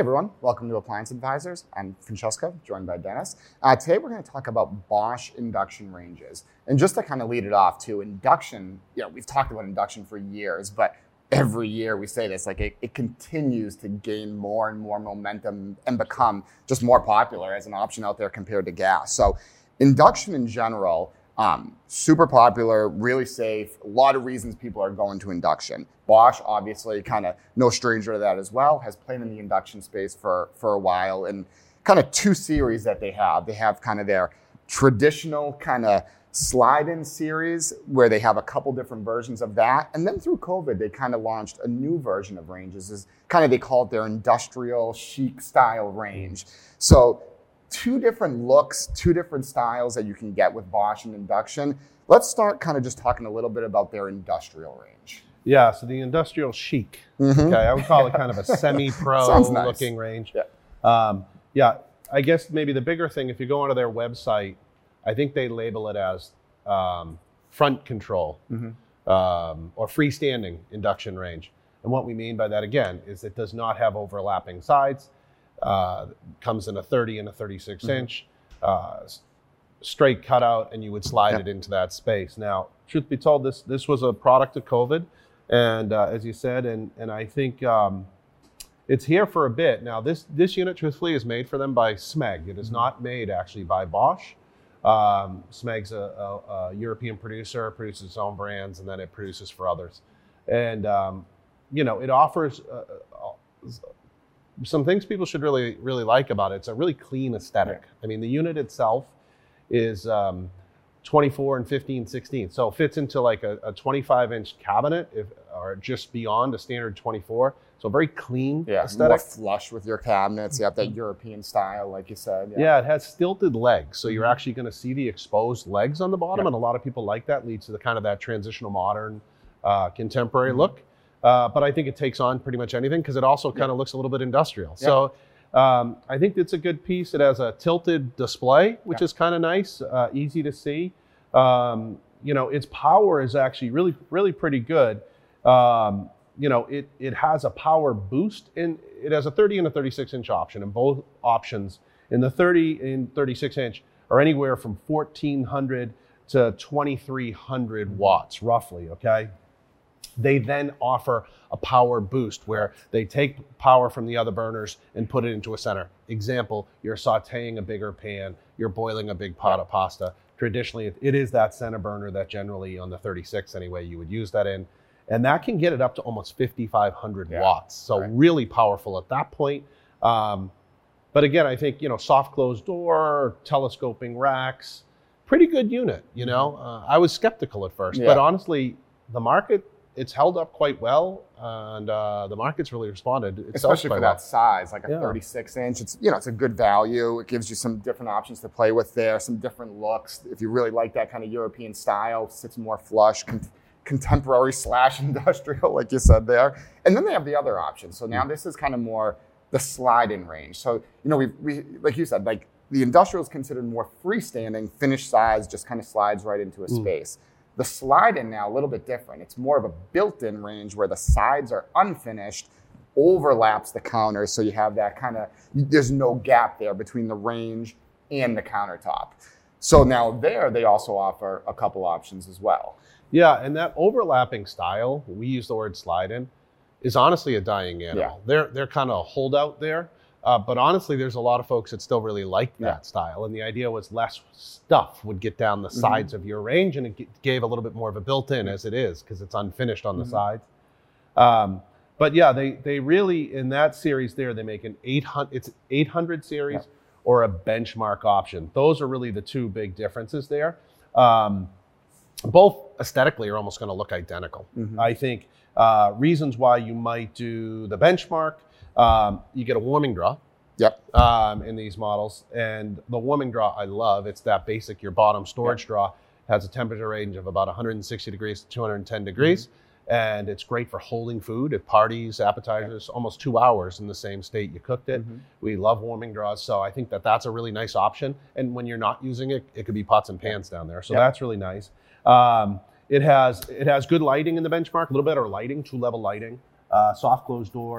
everyone, welcome to Appliance Advisors. I'm Francesco, joined by Dennis. Today we're going to talk about Bosch induction ranges. And just to kind of lead it off to induction, we've talked about induction for years, but every year we say this, like it continues to gain more and more momentum and become just more popular as an option out there compared to gas. So induction in general, super popular, really safe, a lot of reasons people are going to induction. Bosch, obviously, kind of no stranger to that as well, has played in the induction space for a while, and kind of two series that they have. They have kind of their traditional kind of slide-in series where they have a couple different versions of that. And then through COVID, they kind of launched a new version of ranges. Is kind of, they call it their industrial chic style range. So two different looks, two different styles that you can get with Bosch and induction. Let's start kind of just talking a little bit about their industrial range. Yeah, so the industrial chic. Okay, I would call it kind of a semi-pro nice. Looking range. Yeah. I guess maybe the bigger thing, if you go onto their website, I think they label it as front control or freestanding induction range. And what we mean by that, again, is it does not have overlapping sides. Comes in a 30 and a 36 inch straight cutout, and you would slide it into that space. Now, truth be told, this was a product of COVID, and as you said, and I think it's here for a bit. Now, this unit, truthfully, is made for them by Smeg. It is not made actually by Bosch. Smeg's a European producer, produces its own brands, and then it produces for others. And it offers some things people should really, really like about it. It's a really clean aesthetic. I mean, the unit itself is 24 and 15/16. So it fits into like a 25-inch cabinet or just beyond a standard 24. So very clean aesthetic. More flush with your cabinets. You have that European style, like you said. Yeah, it has stilted legs. So you're actually going to see the exposed legs on the bottom. And a lot of people like that. Leads to the kind of that transitional modern contemporary look. But I think it takes on pretty much anything because it also kind of looks a little bit industrial. So I think it's a good piece. It has a tilted display, which is kind of nice, easy to see. Its power is actually really, really pretty good. It has a power boost, and it has a 30 and a 36-inch option, and both options in the 30 and 36-inch are anywhere from 1,400 to 2,300 watts, roughly, okay? They then offer a power boost where they take power from the other burners and put it into a center. Example, you're sauteing a bigger pan, you're boiling a big pot of pasta. Traditionally, it is that center burner that generally on the 36 anyway, you would use that in. And that can get it up to almost 5,500 watts. So really powerful at that point. But again, I think, soft closed door, telescoping racks, pretty good unit, I was skeptical at first, but honestly, the market, it's held up quite well, and the market's really responded. Especially for that size, like a 36-inch. It's a good value. It gives you some different options to play with there, some different looks. If you really like that kind of European style, sits more flush, contemporary / industrial, like you said there. And then they have the other option. So now this is kind of more the slide-in range. So, we like you said, like the industrial is considered more freestanding, finished size, just kind of slides right into a space. The slide-in now, a little bit different. It's more of a built-in range where the sides are unfinished, overlaps the counter, so you have that kind of, there's no gap there between the range and the countertop. So now they also offer a couple options as well. Yeah, and that overlapping style, we use the word slide-in, is honestly a dying animal. They're kind of a holdout there. But honestly, there's a lot of folks that still really like that style. And the idea was less stuff would get down the sides of your range, and it gave a little bit more of a built-in as it is, because it's unfinished on the sides. But yeah, they really, in that series there, they make an 800 series or a benchmark option. Those are really the two big differences there. Both aesthetically are almost going to look identical. I think reasons why you might do the benchmark, you get a warming draw in these models. And the warming draw I love. It's that basic, your bottom storage draw. Has a temperature range of about 160 degrees to 210 degrees. And it's great for holding food at parties, appetizers, almost 2 hours in the same state you cooked it. We love warming draws. So I think that's a really nice option. And when you're not using it, it could be pots and pans down there. So that's really nice. It has good lighting in the benchmark, a little better lighting, 2-level lighting, soft closed door.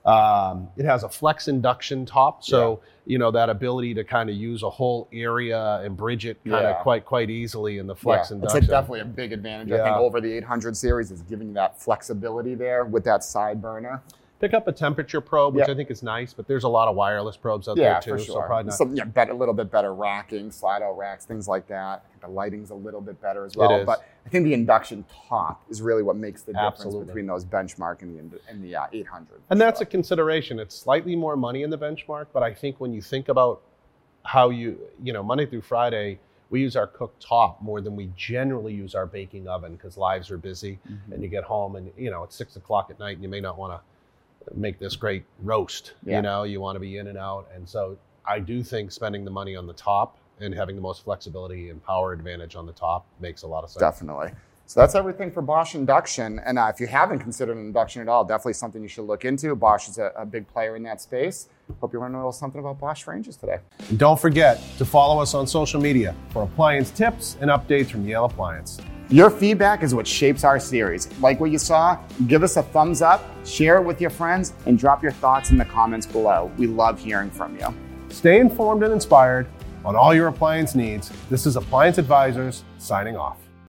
It has a flex induction top, so that ability to kind of use a whole area and bridge it kind of quite easily in the flex induction. It's definitely a big advantage. I think over the 800 series is giving you that flexibility there with that side burner. Pick up a temperature probe, which I think is nice, but there's a lot of wireless probes out there too. For sure. So probably not. A little bit better racking, slide-out racks, things like that. I think the lighting's a little bit better as well. It is. But I think the induction top is really what makes the difference between those benchmark and the 800. And that's a consideration. It's slightly more money in the benchmark, but I think when you think about how Monday through Friday, we use our cooktop more than we generally use our baking oven because lives are busy and you get home and, it's 6 o'clock at night and you may not want to make this great roast. You want to be in and out. And so I do think spending the money on the top and having the most flexibility and power advantage on the top makes a lot of sense. Definitely. So that's everything for Bosch induction. And if you haven't considered an induction at all, definitely something you should look into. Bosch is a big player in that space. Hope you learned a little something about Bosch ranges today. And don't forget to follow us on social media for appliance tips and updates from Yale Appliance. Your feedback is what shapes our series. Like what you saw? Give us a thumbs up, share it with your friends, and drop your thoughts in the comments below. We love hearing from you. Stay informed and inspired on all your appliance needs. This is Appliance Advisors signing off.